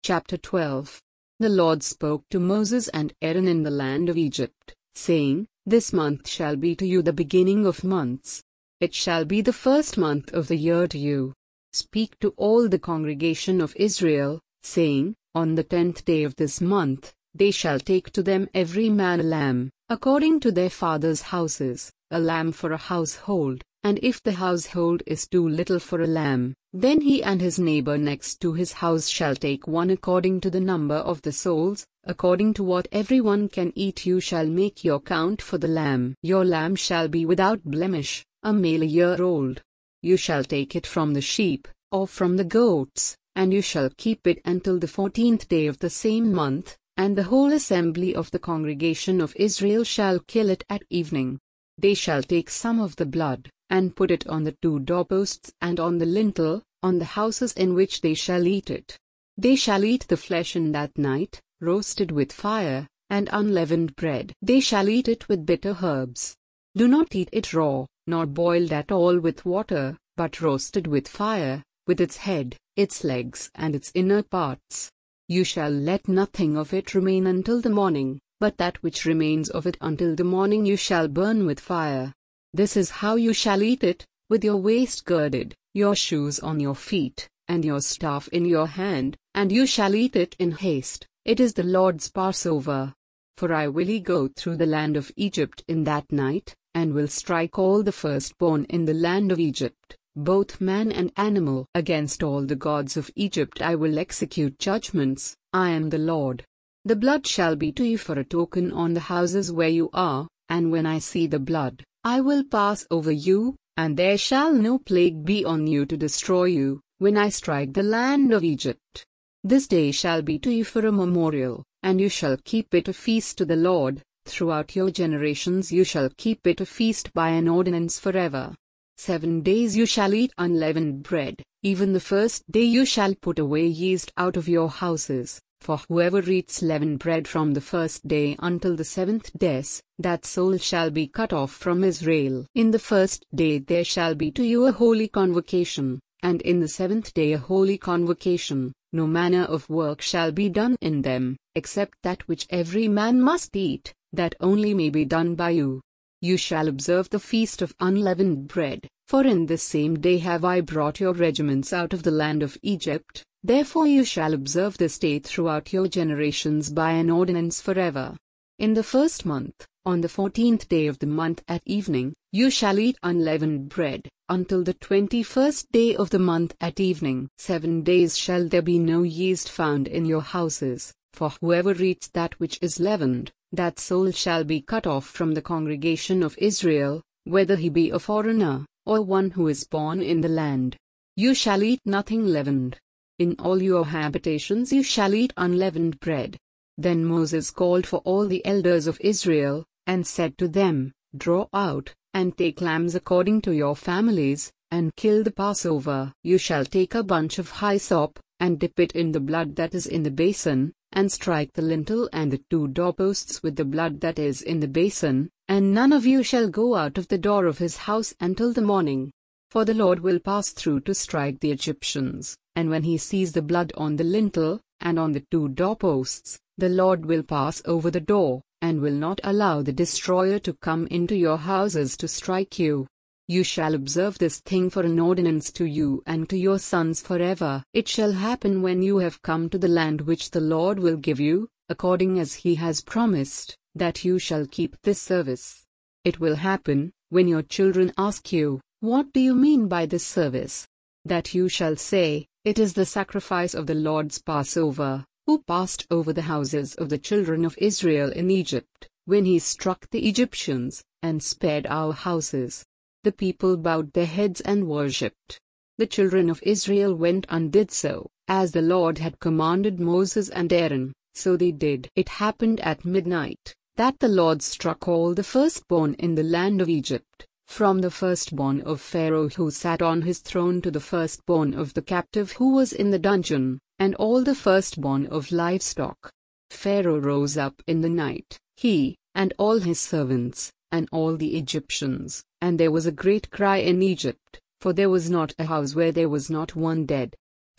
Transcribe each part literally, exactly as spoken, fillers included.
Chapter twelve. The Lord spoke to Moses and Aaron in the land of Egypt, saying, This month shall be to you the beginning of months. It shall be the first month of the year to you. Speak to all the congregation of Israel, saying, On the tenth day of this month, they shall take to them every man a lamb, according to their fathers' houses, a lamb for a household. And if the household is too little for a lamb, then he and his neighbor next to his house shall take one according to the number of the souls, according to what everyone can eat. You shall make your count for the lamb. Your lamb shall be without blemish, a male a year old. You shall take it from the sheep, or from the goats, and you shall keep it until the fourteenth day of the same month, and the whole assembly of the congregation of Israel shall kill it at evening. They shall take some of the blood, and put it on the two doorposts and on the lintel, on the houses in which they shall eat it. They shall eat the flesh in that night, roasted with fire, and unleavened bread. They shall eat it with bitter herbs. Do not eat it raw, nor boiled at all with water, but roasted with fire, with its head, its legs and its inner parts. You shall let nothing of it remain until the morning, but that which remains of it until the morning you shall burn with fire. This is how you shall eat it, with your waist girded, your shoes on your feet, and your staff in your hand, and you shall eat it in haste. It is the Lord's Passover. For I will go through the land of Egypt in that night, and will strike all the firstborn in the land of Egypt, both man and animal. Against all the gods of Egypt I will execute judgments. I am the Lord. The blood shall be to you for a token on the houses where you are, and when I see the blood, I will pass over you, and there shall no plague be on you to destroy you, when I strike the land of Egypt. This day shall be to you for a memorial, and you shall keep it a feast to the Lord. Throughout your generations you shall keep it a feast by an ordinance forever. Seven days you shall eat unleavened bread, even the first day you shall put away yeast out of your houses. For whoever eats leavened bread from the first day until the seventh day, that soul shall be cut off from Israel. In the first day there shall be to you a holy convocation, and in the seventh day a holy convocation. No manner of work shall be done in them, except that which every man must eat, that only may be done by you. You shall observe the feast of unleavened bread, for in this same day have I brought your regiments out of the land of Egypt. Therefore you shall observe this day throughout your generations by an ordinance forever. In the first month, on the fourteenth day of the month at evening, you shall eat unleavened bread, until the twenty-first day of the month at evening. Seven days shall there be no yeast found in your houses, for whoever eats that which is leavened, that soul shall be cut off from the congregation of Israel, whether he be a foreigner, or one who is born in the land. You shall eat nothing leavened. In all your habitations you shall eat unleavened bread. Then Moses called for all the elders of Israel, and said to them, Draw out, and take lambs according to your families, and kill the Passover. You shall take a bunch of hyssop, and dip it in the blood that is in the basin, and strike the lintel and the two doorposts with the blood that is in the basin, and none of you shall go out of the door of his house until the morning. For the Lord will pass through to strike the Egyptians, and when he sees the blood on the lintel, and on the two doorposts, the Lord will pass over the door, and will not allow the destroyer to come into your houses to strike you. You shall observe this thing for an ordinance to you and to your sons forever. It shall happen when you have come to the land which the Lord will give you, according as he has promised, that you shall keep this service. It will happen, when your children ask you, What do you mean by this service? That you shall say, It is the sacrifice of the Lord's Passover, who passed over the houses of the children of Israel in Egypt, when he struck the Egyptians, and spared our houses. The people bowed their heads and worshipped. The children of Israel went and did so, as the Lord had commanded Moses and Aaron, so they did. It happened at midnight, that the Lord struck all the firstborn in the land of Egypt, from the firstborn of Pharaoh who sat on his throne to the firstborn of the captive who was in the dungeon, and all the firstborn of livestock. Pharaoh rose up in the night, he, and all his servants, and all the Egyptians, and there was a great cry in Egypt, for there was not a house where there was not one dead.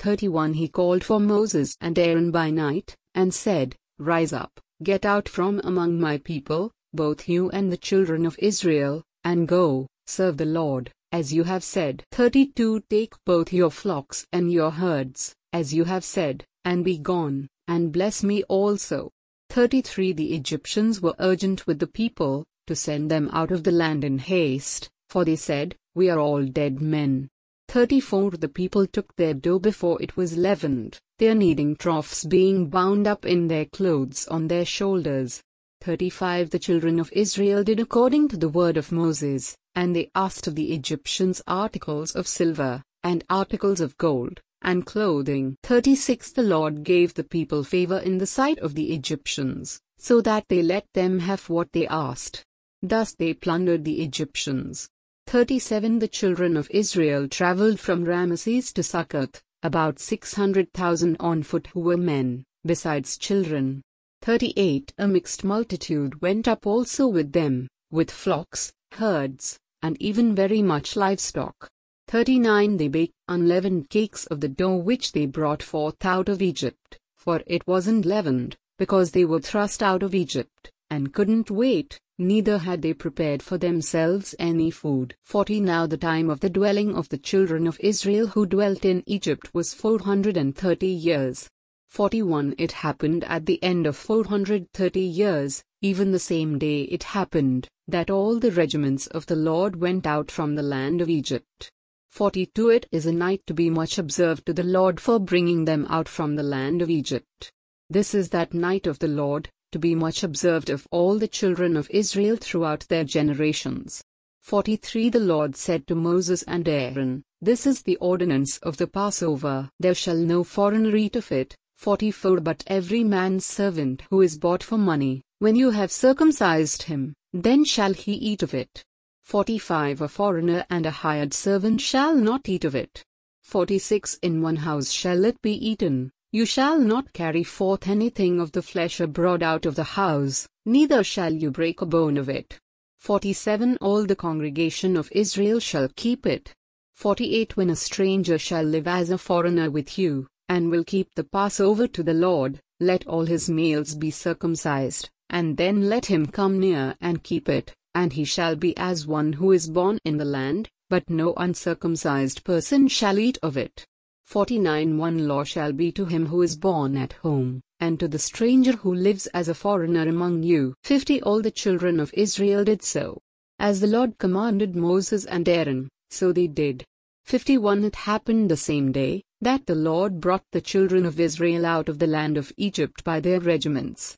thirty-one He called for Moses and Aaron by night, and said, Rise up, get out from among my people, both you and the children of Israel, and go, serve the Lord, as you have said. thirty-two Take both your flocks and your herds, as you have said, and be gone, and bless me also. thirty-three The Egyptians were urgent with the people, to send them out of the land in haste, for they said, We are all dead men. thirty-four The people took their dough before it was leavened, their kneading troughs being bound up in their clothes on their shoulders. thirty-five The children of Israel did according to the word of Moses, and they asked of the Egyptians articles of silver, and articles of gold, and clothing. thirty-six The Lord gave the people favor in the sight of the Egyptians, so that they let them have what they asked. Thus they plundered the Egyptians. thirty-seven The children of Israel traveled from Ramesses to Succoth, about six hundred thousand on foot who were men, besides children. thirty-eight A mixed multitude went up also with them, with flocks, herds, and even very much livestock. thirty-nine They baked unleavened cakes of the dough which they brought forth out of Egypt, for it wasn't leavened, because they were thrust out of Egypt, and couldn't wait, neither had they prepared for themselves any food. forty Now the time of the dwelling of the children of Israel who dwelt in Egypt was four hundred and thirty years. forty-one It happened at the end of four hundred thirty years, even the same day it happened, that all the regiments of the Lord went out from the land of Egypt. forty-two It is a night to be much observed to the Lord for bringing them out from the land of Egypt. This is that night of the Lord, to be much observed of all the children of Israel throughout their generations. forty-three The Lord said to Moses and Aaron, This is the ordinance of the Passover. There shall no foreigner eat of it. forty-four But every man's servant who is bought for money, when you have circumcised him, then shall he eat of it. forty-five A foreigner and a hired servant shall not eat of it. forty-six In one house shall it be eaten. You shall not carry forth anything of the flesh abroad out of the house, neither shall you break a bone of it. forty-seven All the congregation of Israel shall keep it. forty-eight When a stranger shall live as a foreigner with you, and will keep the Passover to the Lord, let all his males be circumcised, and then let him come near and keep it, and he shall be as one who is born in the land, but no uncircumcised person shall eat of it. forty-nine One law shall be to him who is born at home, and to the stranger who lives as a foreigner among you. fifty All the children of Israel did so, as the Lord commanded Moses and Aaron, so they did. fifty-one It happened the same day, that the Lord brought the children of Israel out of the land of Egypt by their regiments,